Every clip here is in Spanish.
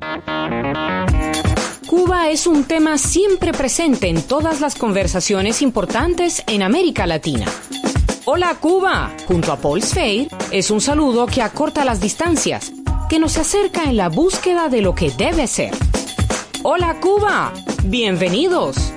Cuba es un tema siempre presente en todas las conversaciones importantes en América Latina. Hola Cuba, junto a Paul Sfeir, es un saludo que acorta las distancias, que nos acerca en la búsqueda de lo que debe ser. Hola Cuba, bienvenidos.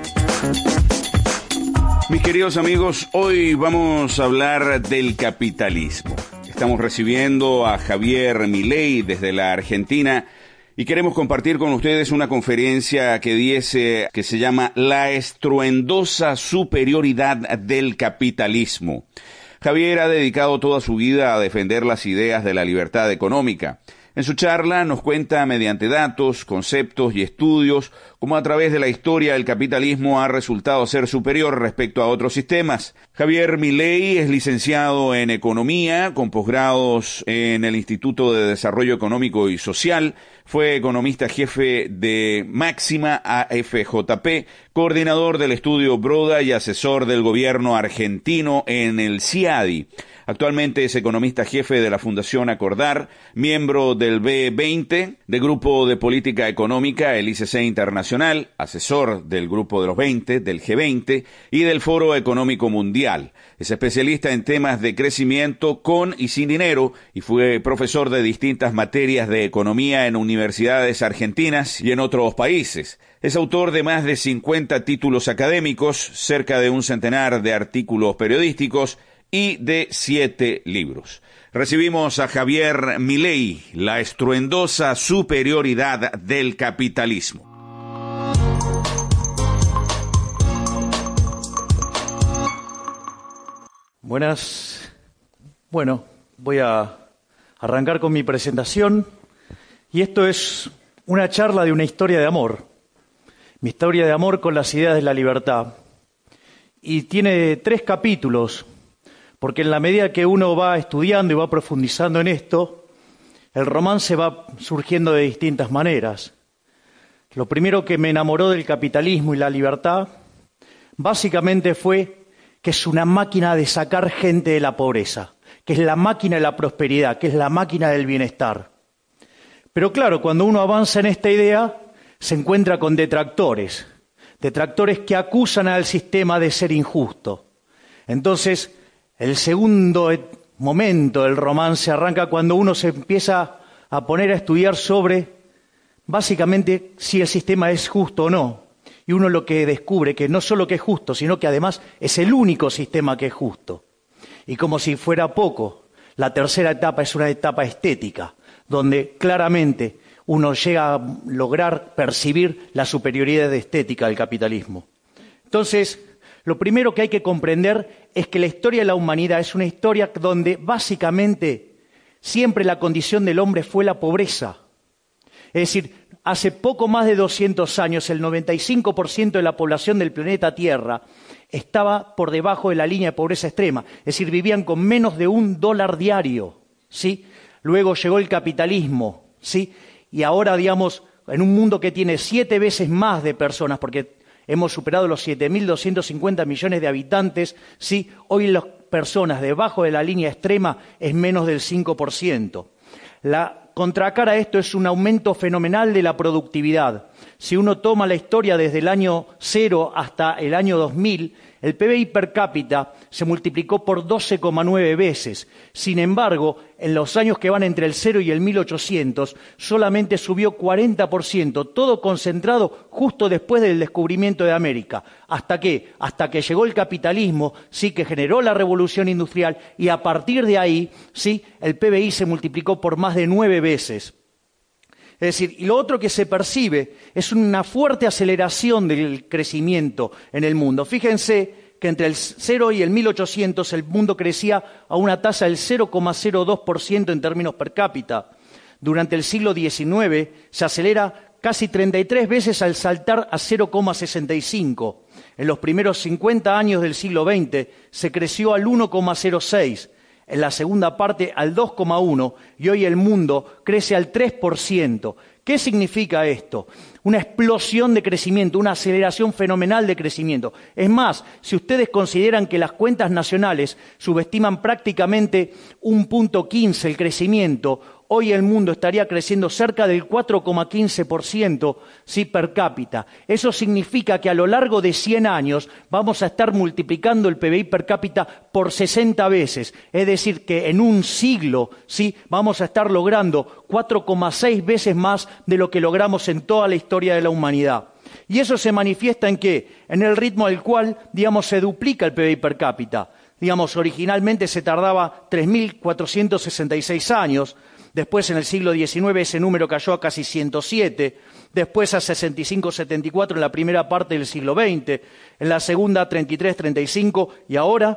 Mis queridos amigos, hoy vamos a hablar del capitalismo. Estamos recibiendo a Javier Milei desde la Argentina y queremos compartir con ustedes una conferencia que se llama La estruendosa superioridad del capitalismo. Javier ha dedicado toda su vida a defender las ideas de la libertad económica. En su charla nos cuenta mediante datos, conceptos y estudios cómo a través de la historia el capitalismo ha resultado ser superior respecto a otros sistemas. Javier Milei es licenciado en Economía, con posgrados en el Instituto de Desarrollo Económico y Social. Fue economista jefe de Máxima AFJP, coordinador del estudio Broda y asesor del gobierno argentino en el CIADI. Actualmente es economista jefe de la Fundación Acordar, miembro del B20, del Grupo de Política Económica, el ICC Internacional, asesor del Grupo de los 20, del G20 y del Foro Económico Mundial. Es especialista en temas de crecimiento con y sin dinero y fue profesor de distintas materias de economía en universidades argentinas y en otros países. Es autor de más de 50 títulos académicos, cerca de un centenar de artículos periodísticos y de 7 libros. Recibimos a Javier Milei, la estruendosa superioridad del capitalismo. Buenas. Bueno, voy a arrancar con mi presentación y esto es una charla de una historia de amor. Mi historia de amor con las ideas de la libertad. Y tiene 3 capítulos. Porque en la medida que uno va estudiando y va profundizando en esto, el romance va surgiendo de distintas maneras. Lo primero que me enamoró del capitalismo y la libertad, básicamente fue que es una máquina de sacar gente de la pobreza, que es la máquina de la prosperidad, que es la máquina del bienestar. Pero claro, cuando uno avanza en esta idea, se encuentra con detractores que acusan al sistema de ser injusto. Entonces, el segundo momento del romance arranca cuando uno se empieza a poner a estudiar sobre, básicamente, si el sistema es justo o no. Y uno lo que descubre que no solo que es justo, sino que además es el único sistema que es justo. Y como si fuera poco, la tercera etapa es una etapa estética, donde claramente uno llega a lograr percibir la superioridad estética del capitalismo. Entonces, lo primero que hay que comprender es que la historia de la humanidad es una historia donde básicamente siempre la condición del hombre fue la pobreza. Es decir, hace poco más de 200 años el 95% de la población del planeta Tierra estaba por debajo de la línea de pobreza extrema. Es decir, vivían con menos de $1 diario, ¿sí? Luego llegó el capitalismo, ¿sí? Y ahora, digamos, en un mundo que tiene 7 veces más de personas, porque hemos superado los 7.250 millones de habitantes, ¿sí? Hoy las personas debajo de la línea extrema es menos del 5%. La contracara a esto es un aumento fenomenal de la productividad. Si uno toma la historia desde el año 0 hasta el año 2000, el PBI per cápita se multiplicó por 12,9 veces. Sin embargo, en los años que van entre el 0 y el 1800, solamente subió 40%, todo concentrado justo después del descubrimiento de América. ¿Hasta qué? Hasta que llegó el capitalismo, sí, que generó la revolución industrial, y a partir de ahí, sí, el PBI se multiplicó por más de 9 veces. Es decir, y lo otro que se percibe es una fuerte aceleración del crecimiento en el mundo. Fíjense que entre el 0 y el 1800 el mundo crecía a una tasa del 0,02% en términos per cápita. Durante el siglo XIX se acelera casi 33 veces al saltar a 0,65. En los primeros 50 años del siglo XX se creció al 1,06. En la segunda parte al 2,1% y hoy el mundo crece al 3%. ¿Qué significa esto? Una explosión de crecimiento, una aceleración fenomenal de crecimiento. Es más, si ustedes consideran que las cuentas nacionales subestiman prácticamente 1,15 el crecimiento, hoy el mundo estaría creciendo cerca del 4,15%, ¿sí?, per cápita. Eso significa que a lo largo de 100 años vamos a estar multiplicando el PBI per cápita por 60 veces. Es decir, que en un siglo, ¿sí?, vamos a estar logrando 4,6 veces más de lo que logramos en toda la historia de la humanidad. Y eso se manifiesta ¿en qué? En el ritmo al cual, digamos, se duplica el PBI per cápita. Digamos, originalmente se tardaba 3.466 años. Después, en el siglo XIX, ese número cayó a casi 107. Después, a 65-74 en la primera parte del siglo XX. En la segunda, 33-35. Y ahora,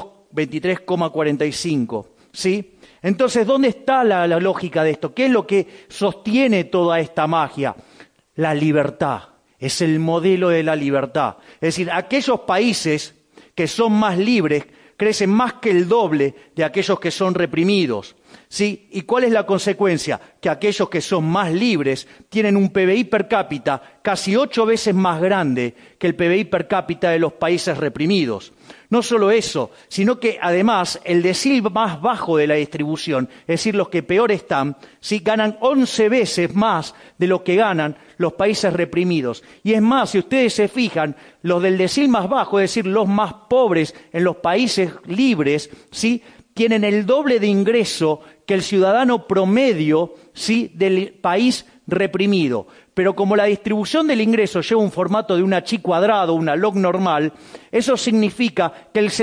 23,45. ¿Sí? Entonces, ¿dónde está la lógica de esto? ¿Qué es lo que sostiene toda esta magia? La libertad. Es el modelo de la libertad. Es decir, aquellos países que son más libres crecen más que el doble de aquellos que son reprimidos. ¿Sí? ¿Y cuál es la consecuencia? Que aquellos que son más libres tienen un PBI per cápita casi 8 veces más grande que el PBI per cápita de los países reprimidos. No solo eso, sino que además el decil más bajo de la distribución, es decir, los que peor están, ¿sí?, ganan 11 veces más de lo que ganan los países reprimidos. Y es más, si ustedes se fijan, los del decil más bajo, es decir, los más pobres en los países libres, ¿sí?, tienen el doble de ingreso que el ciudadano promedio, ¿sí?, del país reprimido. Pero como la distribución del ingreso lleva un formato de una chi cuadrado, una log normal, eso significa que el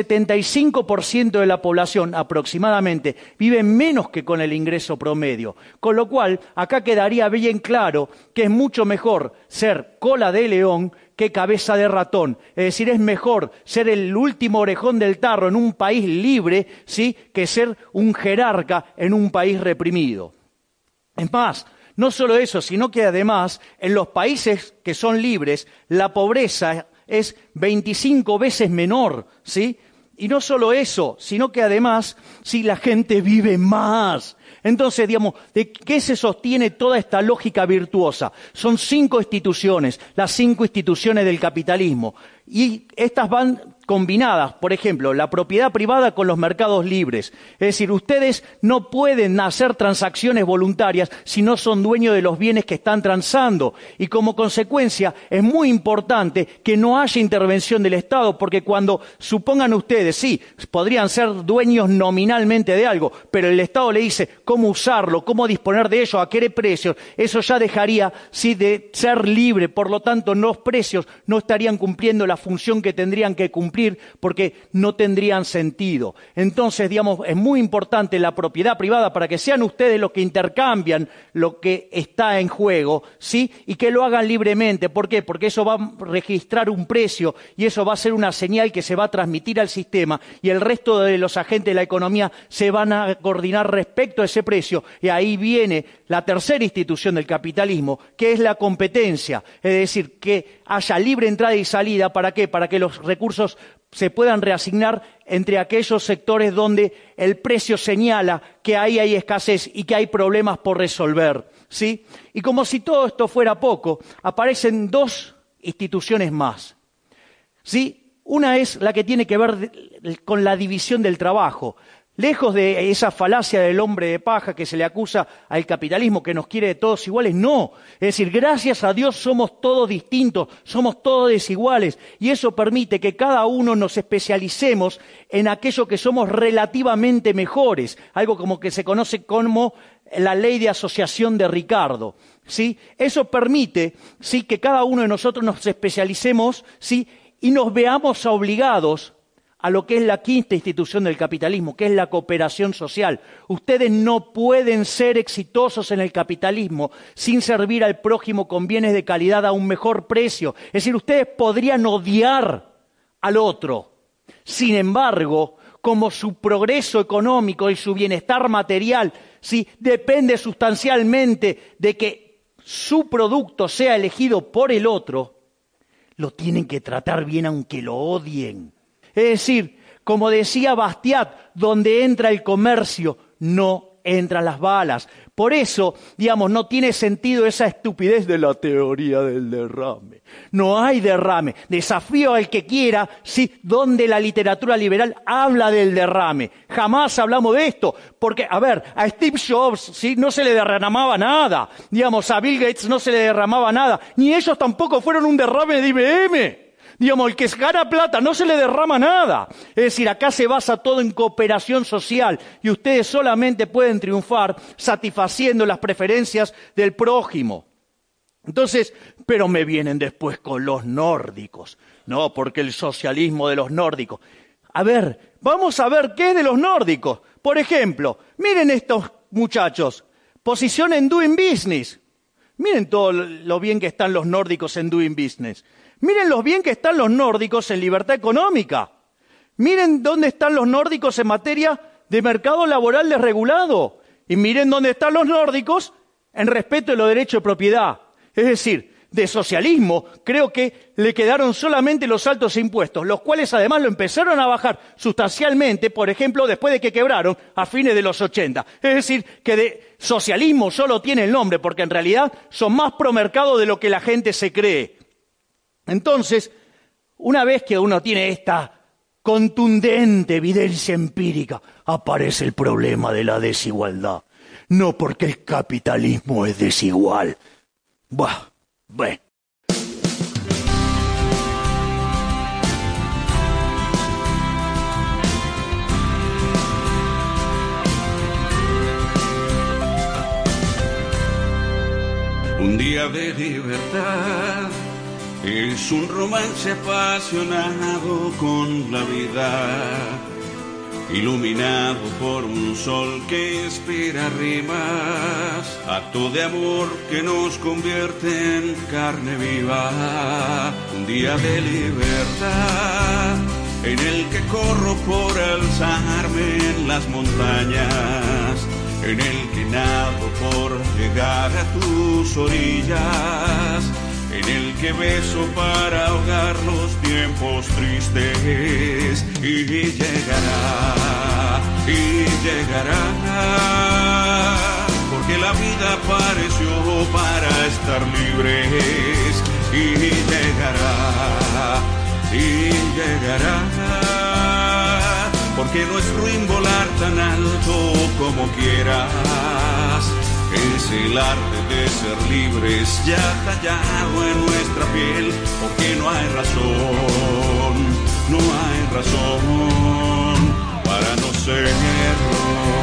75% de la población aproximadamente vive menos que con el ingreso promedio. Con lo cual, acá quedaría bien claro que es mucho mejor ser cola de león que cabeza de ratón. Es decir, es mejor ser el último orejón del tarro en un país libre, ¿sí?, que ser un jerarca en un país reprimido. Es más, no solo eso, sino que además en los países que son libres la pobreza es 25 veces menor, ¿sí? Y no solo eso, sino que además, sí, la gente vive más. Entonces, digamos, ¿de qué se sostiene toda esta lógica virtuosa? Son 5 instituciones, las 5 instituciones del capitalismo. Y estas van combinadas, por ejemplo, la propiedad privada con los mercados libres. Es decir, ustedes no pueden hacer transacciones voluntarias si no son dueños de los bienes que están transando. Y como consecuencia, es muy importante que no haya intervención del Estado, porque cuando supongan ustedes, sí, podrían ser dueños nominalmente de algo, pero el Estado le dice cómo usarlo, cómo disponer de ello, a qué precios, eso ya dejaría, sí, de ser libre. Por lo tanto, los precios no estarían cumpliendo la función que tendrían que cumplir, porque no tendrían sentido. Entonces, digamos, es muy importante la propiedad privada para que sean ustedes los que intercambian lo que está en juego, ¿sí? Y que lo hagan libremente. ¿Por qué? Porque eso va a registrar un precio y eso va a ser una señal que se va a transmitir al sistema y el resto de los agentes de la economía se van a coordinar respecto a ese precio. Y ahí viene la tercera institución del capitalismo, que es la competencia. Es decir, que haya libre entrada y salida. ¿Para qué? Para que los recursos se puedan reasignar entre aquellos sectores donde el precio señala que ahí hay escasez y que hay problemas por resolver, ¿sí? Y como si todo esto fuera poco, aparecen 2 instituciones más, ¿sí? Una es la que tiene que ver con la división del trabajo. Lejos de esa falacia del hombre de paja que se le acusa al capitalismo, que nos quiere de todos iguales, no. Es decir, gracias a Dios somos todos distintos, somos todos desiguales, y eso permite que cada uno nos especialicemos en aquello que somos relativamente mejores, algo como que se conoce como la ley de asociación de Ricardo, ¿sí? Eso permite, ¿sí?, que cada uno de nosotros nos especialicemos, ¿sí?, y nos veamos obligados a lo que es la quinta institución del capitalismo, que es la cooperación social. Ustedes no pueden ser exitosos en el capitalismo sin servir al prójimo con bienes de calidad a un mejor precio. Es decir, ustedes podrían odiar al otro. Sin embargo, como su progreso económico y su bienestar material, sí, depende sustancialmente de que su producto sea elegido por el otro, lo tienen que tratar bien aunque lo odien. Es decir, como decía Bastiat, donde entra el comercio, no entran las balas. Por eso, digamos, no tiene sentido esa estupidez de la teoría del derrame. No hay derrame. Desafío al que quiera, ¿sí?, donde la literatura liberal habla del derrame. Jamás hablamos de esto. Porque, a ver, a Steve Jobs, ¿sí?, no se le derramaba nada. Digamos, a Bill Gates no se le derramaba nada. Ni ellos tampoco fueron un derrame de IBM. Digamos, el que gana plata no se le derrama nada. Es decir, acá se basa todo en cooperación social y ustedes solamente pueden triunfar satisfaciendo las preferencias del prójimo. Entonces, pero me vienen después con los nórdicos. No, porque el socialismo de los nórdicos. A ver, vamos a ver qué es de los nórdicos. Por ejemplo, miren estos muchachos. Posición en Doing Business. Miren todo lo bien que están los nórdicos en Doing Business. Miren lo bien que están los nórdicos en libertad económica. Miren dónde están los nórdicos en materia de mercado laboral desregulado. Y miren dónde están los nórdicos en respeto de los derechos de propiedad. Es decir, de socialismo creo que le quedaron solamente los altos impuestos, los cuales además lo empezaron a bajar sustancialmente, por ejemplo, después de que quebraron a fines de los 80. Es decir, que de socialismo solo tiene el nombre, porque en realidad son más pro mercado de lo que la gente se cree. Entonces, una vez que uno tiene esta contundente evidencia empírica, aparece el problema de la desigualdad. No porque el capitalismo es desigual. Bueno. Un día de libertad es un romance apasionado con la vida, iluminado por un sol que inspira rimas, acto de amor que nos convierte en carne viva. Un día de libertad en el que corro por alzarme en las montañas, en el que nado por llegar a tus orillas, en el que beso para ahogar los tiempos tristes, y llegará, porque la vida apareció para estar libres, y llegará, porque nuestro volar tan alto como quieras. Es el arte de ser libres ya tallado en nuestra piel, porque no hay razón para no serlo.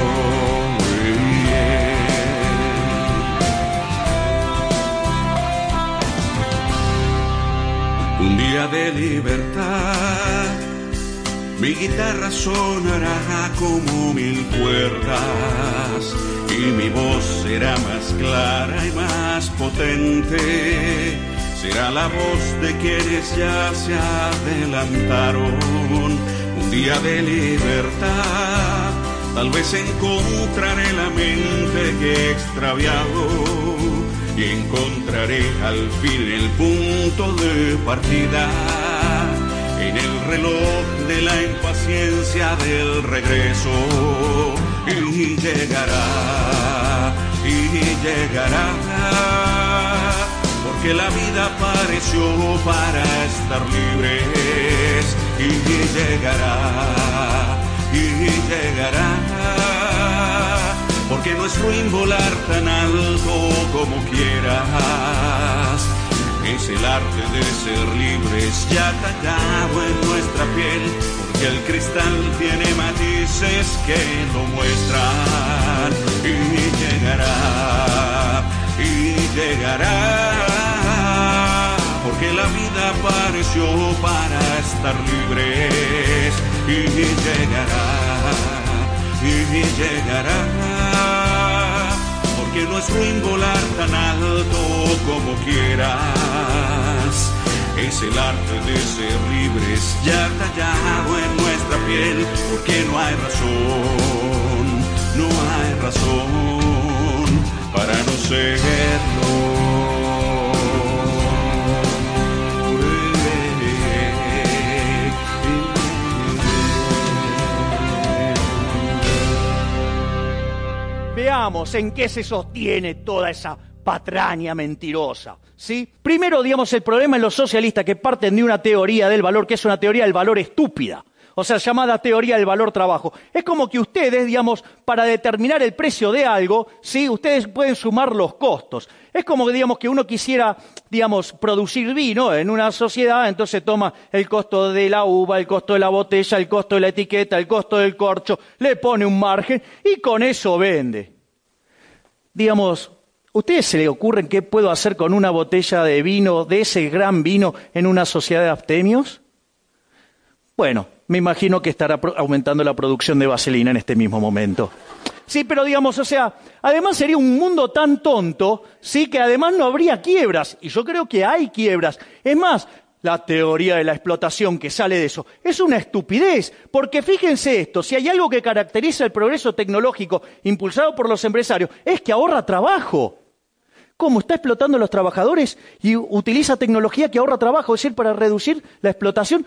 Un día de libertad, mi guitarra sonará como 1000 cuerdas, y mi voz será más clara y más potente. Será la voz de quienes ya se adelantaron. Un día de libertad, tal vez encontraré la mente que he extraviado, y encontraré al fin el punto de partida en el reloj de la impaciencia del regreso. Y llegará, porque la vida apareció para estar libres. Y llegará, porque nuestro volar tan alto como quieras. Es el arte de ser libres ya tallado en nuestra piel, porque el cristal tiene matices que lo muestran. Y llegará, porque la vida apareció para estar libres. Y llegará, porque nuestro volar tan alto como quieras. Es el arte de ser libres ya tallado en nuestra piel, porque no hay razón para no serlo. digamos, en qué se sostiene toda esa patraña mentirosa, ¿sí? Primero, digamos, el problema en los socialistas que parten de una teoría del valor, que es una teoría del valor estúpida, o sea, llamada teoría del valor trabajo. Es como que ustedes, digamos, para determinar el precio de algo, ¿sí? Ustedes pueden sumar los costos. Es como que, digamos, que uno quisiera, digamos, producir vino en una sociedad, entonces toma el costo de la uva, el costo de la botella, el costo de la etiqueta, el costo del corcho, le pone un margen y con eso vende. Digamos, ¿ustedes se les ocurren qué puedo hacer con una botella de vino, de ese gran vino, en una sociedad de abstemios? Bueno, me imagino que estará aumentando la producción de vaselina en este mismo momento. Sí, pero digamos, o sea, además sería un mundo tan tonto, sí, que además no habría quiebras. Y yo creo que hay quiebras. Es más, la teoría de la explotación que sale de eso es una estupidez. Porque fíjense esto, si hay algo que caracteriza el progreso tecnológico impulsado por los empresarios, es que ahorra trabajo. ¿Cómo? Está explotando a los trabajadores y utiliza tecnología que ahorra trabajo, es decir, para reducir la explotación.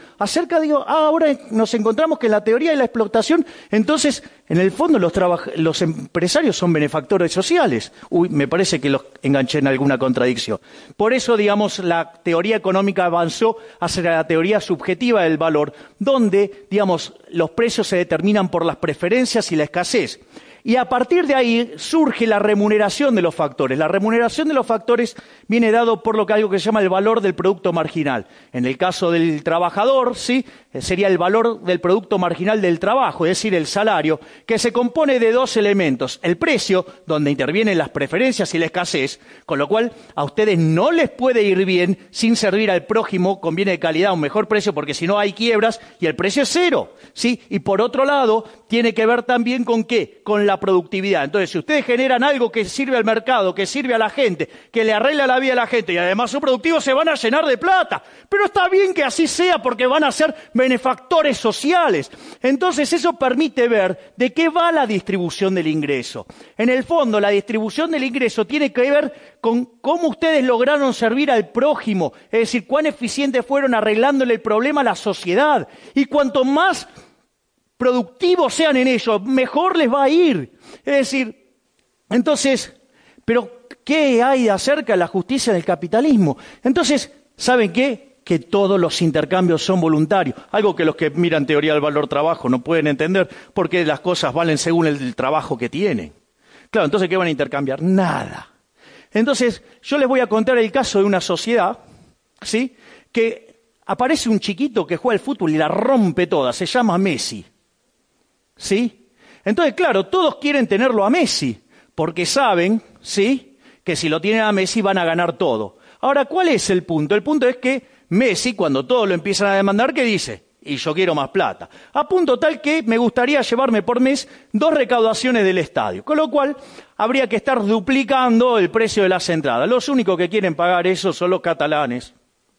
Ahora nos encontramos que en la teoría de la explotación, entonces, en el fondo los empresarios son benefactores sociales. Uy, me parece que los enganché en alguna contradicción. Por eso, digamos, la teoría económica avanzó hacia la teoría subjetiva del valor, donde, digamos, los precios se determinan por las preferencias y la escasez. Y a partir de ahí surge la remuneración de los factores. La remuneración de los factores viene dado por algo que se llama el valor del producto marginal. En el caso del trabajador, ¿sí?, sería el valor del producto marginal del trabajo, es decir, el salario, que se compone de dos elementos. El precio, donde intervienen las preferencias y la escasez, con lo cual a ustedes no les puede ir bien sin servir al prójimo con bienes de calidad a un mejor precio, porque si no hay quiebras y el precio es cero, ¿sí? Y por otro lado, tiene que ver también con ¿qué? Con la productividad. Entonces, si ustedes generan algo que sirve al mercado, que sirve a la gente, que le arregla la vida a la gente y además son productivos, se van a llenar de plata. Pero está bien que así sea porque van a ser benefactores sociales. Entonces, eso permite ver de qué va la distribución del ingreso. En el fondo, la distribución del ingreso tiene que ver con cómo ustedes lograron servir al prójimo, es decir, cuán eficientes fueron arreglándole el problema a la sociedad. Y cuanto más productivos sean en ello, mejor les va a ir. Es decir, entonces, pero ¿qué hay acerca de la justicia del capitalismo? Entonces, ¿saben qué? Que todos los intercambios son voluntarios, algo que los que miran teoría del valor trabajo no pueden entender, porque las cosas valen según el trabajo que tienen. Claro, entonces, ¿qué van a intercambiar? Nada. Entonces, yo les voy a contar el caso de una sociedad, ¿sí?, que aparece un chiquito que juega al fútbol y la rompe toda, se llama Messi. ¿Sí? Entonces, claro, todos quieren tenerlo a Messi, porque saben, ¿sí?, que si lo tienen a Messi van a ganar todo. Ahora, ¿cuál es el punto? El punto es que Messi, cuando todos lo empiezan a demandar, ¿qué dice? Y yo quiero más plata. A punto tal que me gustaría llevarme por mes 2 recaudaciones del estadio, con lo cual habría que estar duplicando el precio de las entradas. Los únicos que quieren pagar eso son los catalanes.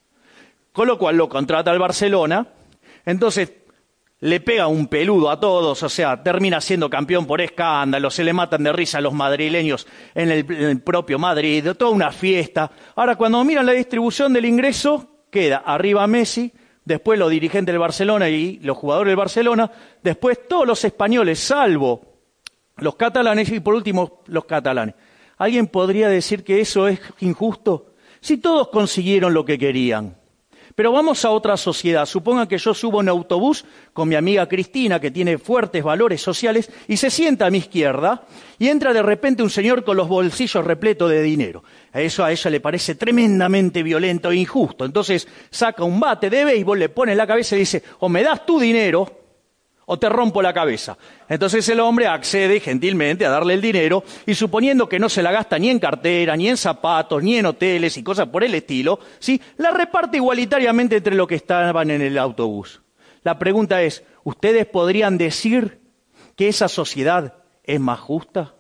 Con lo cual lo contrata el Barcelona, entonces le pega un peludo a todos, o sea, termina siendo campeón por escándalo, se le matan de risa a los madrileños en el propio Madrid, toda una fiesta. Ahora, cuando miran la distribución del ingreso, queda arriba Messi, después los dirigentes del Barcelona y los jugadores del Barcelona, después todos los españoles, salvo los catalanes, y por último los catalanes. ¿Alguien podría decir que eso es injusto? Si todos consiguieron lo que querían. Pero vamos a otra sociedad. Supongan que yo subo en autobús con mi amiga Cristina, que tiene fuertes valores sociales, y se sienta a mi izquierda, y entra de repente un señor con los bolsillos repletos de dinero. Eso a ella le parece tremendamente violento e injusto. Entonces saca un bate de béisbol, le pone en la cabeza y dice, o me das tu dinero o te rompo la cabeza. Entonces el hombre accede gentilmente a darle el dinero y suponiendo que no se la gasta ni en cartera, ni en zapatos, ni en hoteles y cosas por el estilo, ¿sí?, la reparte igualitariamente entre los que estaban en el autobús. La pregunta es, ¿ustedes podrían decir que esa sociedad es más justa?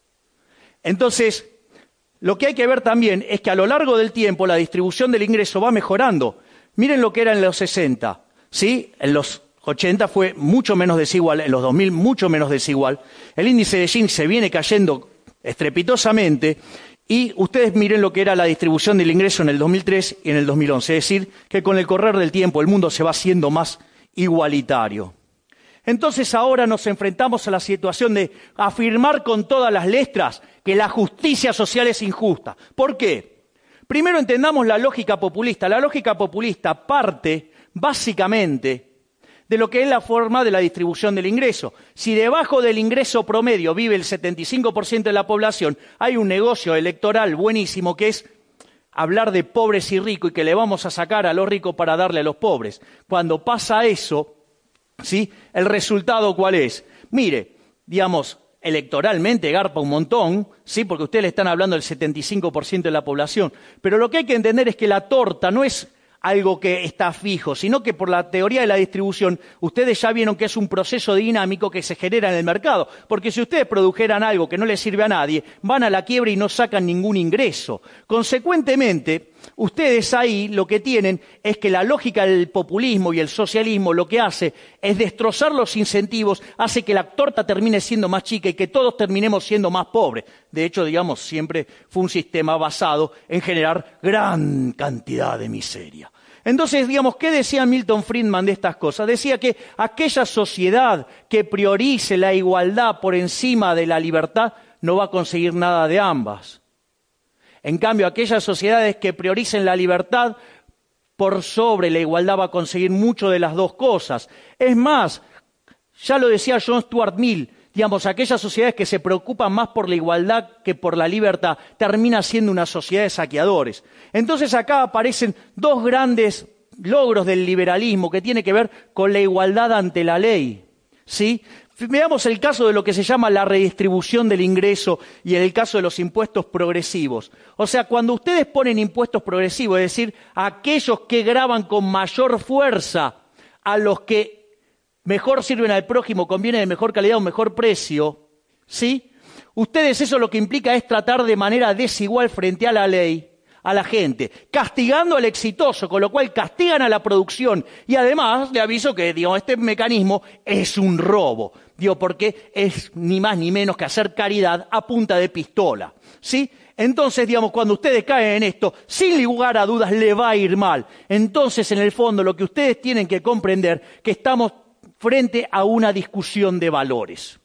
Entonces, lo que hay que ver también es que a lo largo del tiempo la distribución del ingreso va mejorando. Miren lo que era en los 60, ¿sí? En los 80 fue mucho menos desigual, en los 2000 mucho menos desigual. El índice de Gini se viene cayendo estrepitosamente y ustedes miren lo que era la distribución del ingreso en el 2003 y en el 2011. Es decir, que con el correr del tiempo el mundo se va haciendo más igualitario. Entonces ahora nos enfrentamos a la situación de afirmar con todas las letras que la justicia social es injusta. ¿Por qué? Primero entendamos la lógica populista. La lógica populista parte básicamente de lo que es la forma de la distribución del ingreso. Si debajo del ingreso promedio vive el 75% de la población, hay un negocio electoral buenísimo que es hablar de pobres y ricos y que le vamos a sacar a los ricos para darle a los pobres. Cuando pasa eso, ¿sí? ¿El resultado cuál es? Mire, digamos, electoralmente garpa un montón, ¿sí? Porque ustedes le están hablando del 75% de la población. Pero lo que hay que entender es que la torta no es algo que está fijo, sino que por la teoría de la distribución, ustedes ya vieron que es un proceso dinámico que se genera en el mercado. Porque si ustedes produjeran algo que no les sirve a nadie, van a la quiebra y no sacan ningún ingreso. Consecuentemente, ustedes ahí lo que tienen es que la lógica del populismo y el socialismo lo que hace es destrozar los incentivos, hace que la torta termine siendo más chica y que todos terminemos siendo más pobres. De hecho, digamos, siempre fue un sistema basado en generar gran cantidad de miseria. Entonces, digamos, ¿qué decía Milton Friedman de estas cosas? Decía que aquella sociedad que priorice la igualdad por encima de la libertad no va a conseguir nada de ambas. En cambio, aquellas sociedades que prioricen la libertad por sobre la igualdad va a conseguir mucho de las dos cosas. Es más, ya lo decía John Stuart Mill, digamos, aquellas sociedades que se preocupan más por la igualdad que por la libertad termina siendo una sociedad de saqueadores. Entonces acá aparecen dos grandes logros del liberalismo que tiene que ver con la igualdad ante la ley, ¿sí? Veamos el caso de lo que se llama la redistribución del ingreso y el caso de los impuestos progresivos. O sea, cuando ustedes ponen impuestos progresivos, es decir, aquellos que gravan con mayor fuerza a los que mejor sirven al prójimo, conviene de mejor calidad o mejor precio, ¿sí? Ustedes eso lo que implica es tratar de manera desigual frente a la ley a la gente, castigando al exitoso, con lo cual castigan a la producción. Y además, le aviso que, digamos, este mecanismo es un robo, porque es ni más ni menos que hacer caridad a punta de pistola, ¿sí? Entonces, digamos, cuando ustedes caen en esto, sin lugar a dudas le va a ir mal. Entonces, en el fondo, lo que ustedes tienen que comprender que estamos frente a una discusión de valores.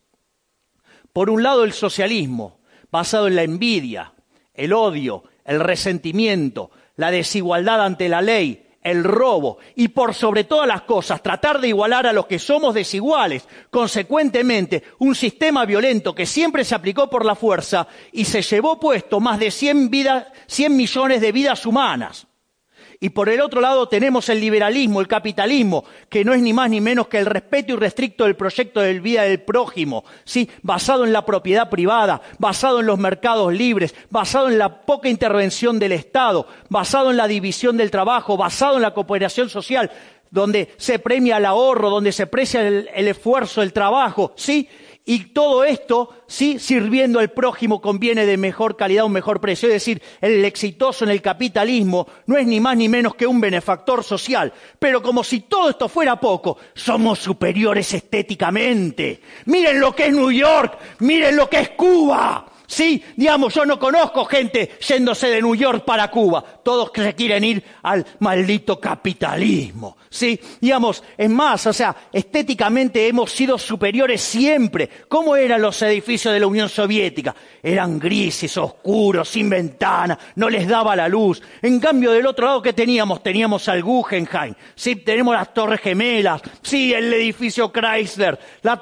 Por un lado, el socialismo, basado en la envidia, el odio, el resentimiento, la desigualdad ante la ley, el robo y por sobre todas las cosas tratar de igualar a los que somos desiguales. Consecuentemente, un sistema violento que siempre se aplicó por la fuerza y se llevó puesto más de 100 millones de vidas humanas. Y por el otro lado tenemos el liberalismo, el capitalismo, que no es ni más ni menos que el respeto irrestricto del proyecto de vida del prójimo, ¿sí? Basado en la propiedad privada, basado en los mercados libres, basado en la poca intervención del Estado, basado en la división del trabajo, basado en la cooperación social, donde se premia el ahorro, donde se aprecia el esfuerzo, el trabajo, ¿sí? Y todo esto, sí, sirviendo al prójimo conviene de mejor calidad, un mejor precio. Es decir, el exitoso en el capitalismo no es ni más ni menos que un benefactor social. Pero como si todo esto fuera poco, somos superiores estéticamente. Miren lo que es New York, miren lo que es Cuba. Sí, digamos, yo no conozco gente yéndose de New York para Cuba. Todos que se quieren ir al maldito capitalismo. Sí, digamos, es más, o sea, estéticamente hemos sido superiores siempre. ¿Cómo eran los edificios de la Unión Soviética? Eran grises, oscuros, sin ventana, no les daba la luz. En cambio, del otro lado, ¿qué teníamos? Teníamos al Guggenheim, sí, tenemos las Torres Gemelas, sí, el edificio Chrysler,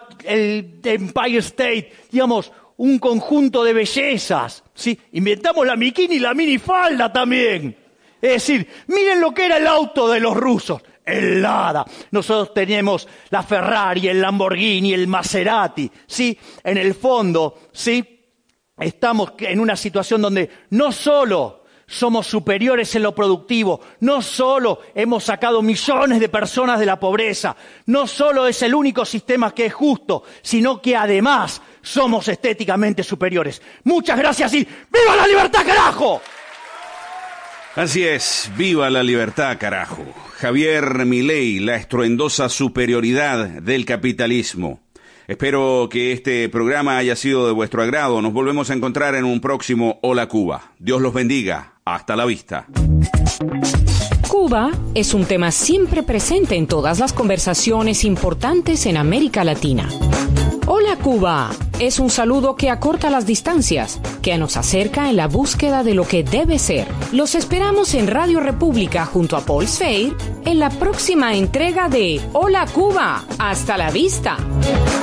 el Empire State, digamos, un conjunto de bellezas, ¿sí? Inventamos la bikini y la minifalda también. Es decir, miren lo que era el auto de los rusos, el Lada. Nosotros tenemos la Ferrari, el Lamborghini, el Maserati, ¿sí? En el fondo, ¿sí? Estamos en una situación donde no solo somos superiores en lo productivo, no solo hemos sacado millones de personas de la pobreza, no solo es el único sistema que es justo, sino que además somos estéticamente superiores. Muchas gracias y ¡viva la libertad, carajo! Así es, viva la libertad, carajo. Javier Milei, la estruendosa superioridad del capitalismo. Espero que este programa haya sido de vuestro agrado. Nos volvemos a encontrar en un próximo Hola Cuba. Dios los bendiga. Hasta la vista. Cuba es un tema siempre presente en todas las conversaciones importantes en América Latina. Hola Cuba es un saludo que acorta las distancias, que nos acerca en la búsqueda de lo que debe ser. Los esperamos en Radio República junto a Paul Sfeir en la próxima entrega de Hola Cuba. ¡Hasta la vista!